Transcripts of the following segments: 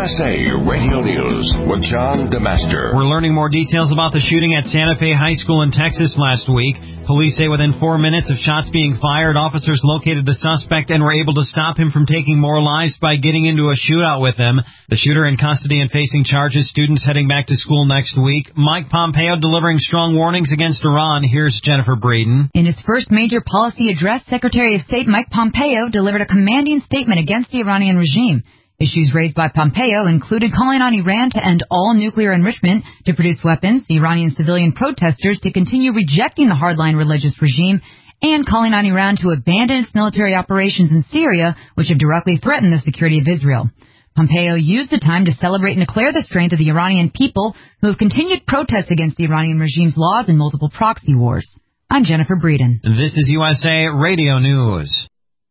USA Radio News with John DeMaster. We're learning more details about the shooting at Santa Fe High School in Texas last week. Police say within 4 minutes of shots being fired, officers located the suspect and were able to stop him from taking more lives by getting into a shootout with him. The shooter in custody and facing charges, students heading back to school next week. Mike Pompeo delivering strong warnings against Iran. Here's Jennifer Breeden. In his first major policy address, Secretary of State Mike Pompeo delivered a commanding statement against the Iranian regime. Issues raised by Pompeo included calling on Iran to end all nuclear enrichment, to produce weapons, Iranian civilian protesters to continue rejecting the hardline religious regime, and calling on Iran to abandon its military operations in Syria, which have directly threatened the security of Israel. Pompeo used the time to celebrate and declare the strength of the Iranian people who have continued protests against the Iranian regime's laws and multiple proxy wars. I'm Jennifer Breeden. This is USA Radio News.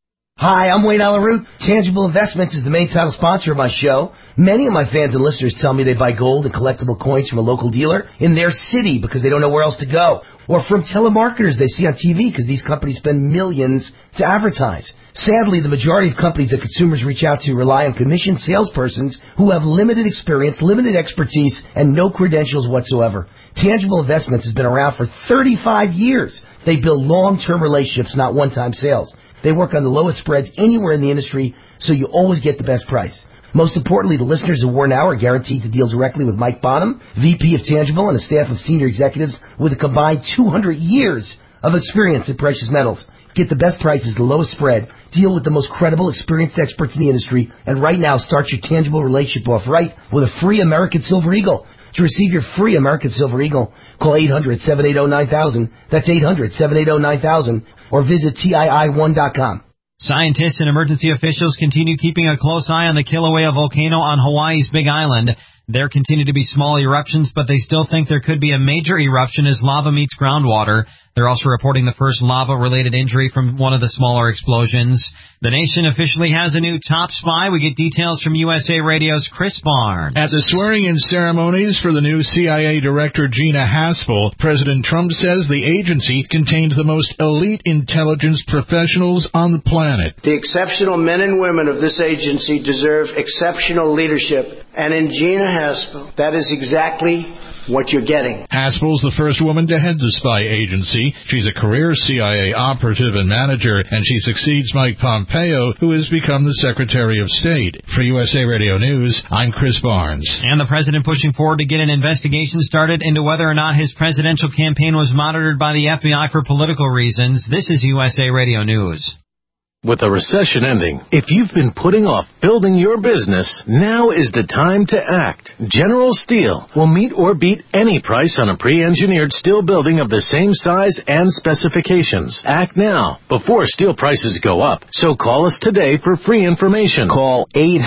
Hi, I'm Wayne Alaroot. Tangible Investments is the main title sponsor of my show. Many of my fans and listeners tell me they buy gold and collectible coins from a local dealer in their city because they don't know where else to go. Or from telemarketers they see on TV because these companies spend millions to advertise. Sadly, the majority of companies that consumers reach out to rely on commissioned salespersons who have limited experience, limited expertise, and no credentials whatsoever. Tangible Investments has been around for 35 years. They build long-term relationships, not one-time sales. They work on the lowest spreads anywhere in the industry, so you always get the best price. Most importantly, the listeners of War Now are guaranteed to deal directly with Mike Bonham, VP of Tangible, and a staff of senior executives with a combined 200 years of experience in precious metals. Get the best prices, the lowest spread, deal with the most credible, experienced experts in the industry, and right now start your Tangible relationship off right with a free American Silver Eagle. To receive your free American Silver Eagle, call 800-780-9000. That's 800-780-9000. Or visit TII1.com. Scientists and emergency officials continue keeping a close eye on the Kilauea volcano on Hawaii's Big Island. There continue to be small eruptions, but they still think there could be a major eruption as lava meets groundwater. They're also reporting the first lava-related injury from one of the smaller explosions. The nation officially has a new top spy. We get details from USA Radio's Chris Barnes. At the swearing-in ceremonies for the new CIA Director Gina Haspel, President Trump says the agency contains the most elite intelligence professionals on the planet. The exceptional men and women of this agency deserve exceptional leadership. And in Gina Haspel, that is exactly what you're getting. Haspel's the first woman to head the spy agency. She's a career CIA operative and manager, and she succeeds Mike Pompeo, who has become the Secretary of State. For USA Radio News, I'm Chris Barnes. And the president pushing forward to get an investigation started into whether or not his presidential campaign was monitored by the FBI for political reasons. This is USA Radio News. With the recession ending, if you've been putting off building your business, now is the time to act. General Steel will meet or beat any price on a pre-engineered steel building of the same size and specifications. Act now, before steel prices go up. So call us today for free information. Call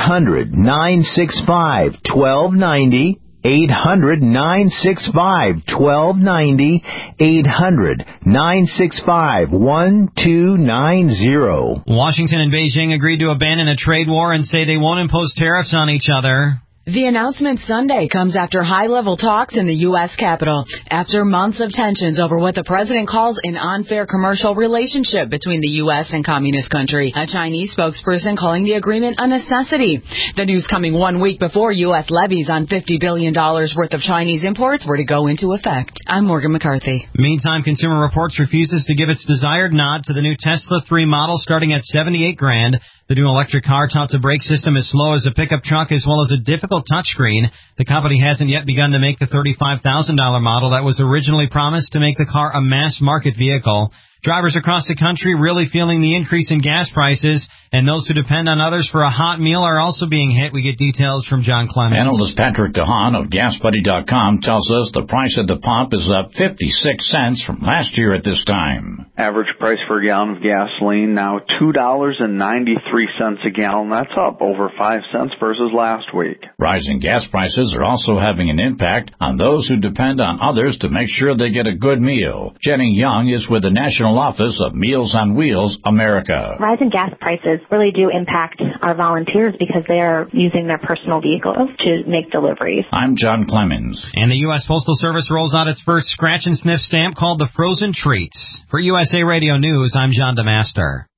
800-965-1290. 800-965-1290, 800-965-1290. Washington and Beijing agreed to abandon a trade war and say they won't impose tariffs on each other. The announcement Sunday comes after high-level talks in the U.S. Capitol, after months of tensions over what the president calls an unfair commercial relationship between the U.S. and communist country, a Chinese spokesperson calling the agreement a necessity. The news coming 1 week before U.S. levies on $50 billion worth of Chinese imports were to go into effect. I'm Morgan McCarthy. Meantime, Consumer Reports refuses to give its desired nod to the new Tesla 3 model starting at $78,000. The new electric car touts a brake system as slow as a pickup truck as well as a difficult touchscreen. The company hasn't yet begun to make the $35,000 model that was originally promised to make the car a mass-market vehicle. Drivers across the country really feeling the increase in gas prices, and those who depend on others for a hot meal are also being hit. We get details from John Clemens. Analyst Patrick DeHaan of GasBuddy.com tells us the price at the pump is up 56 cents from last year at this time. Average price for a gallon of gasoline now $2.93 a gallon. That's up over 5 cents versus last week. Rising gas prices are also having an impact on those who depend on others to make sure they get a good meal. Jenny Young is with the National Office of Meals on Wheels America. Rising gas prices really do impact our volunteers because they are using their personal vehicles to make deliveries. I'm John Clemens. And the U.S. Postal Service rolls out its first scratch and sniff stamp called the Frozen Treats. For USA Radio News, I'm John DeMaster.